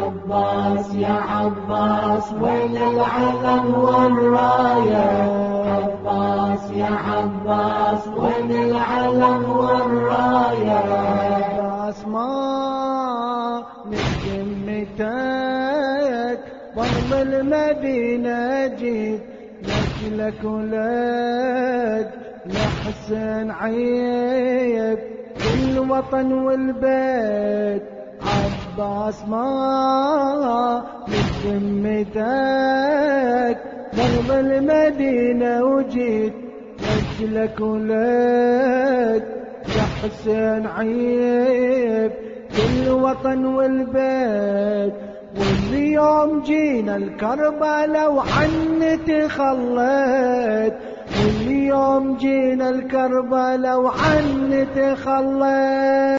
عباس يا عباس وين العلم والراية، عباس يا عباس وين العلم والراية. عباس ما نسمتك برض المدينة جيت لك ولد لحسن عيب الوطن والبيت. عباس ما نسمتك برض المدينة وجيت لك ولد لحسن عيب الوطن والبيت. واليوم جينا الكربلاء وعنت خليت، واليوم جينا الكربلاء وعنت خليت.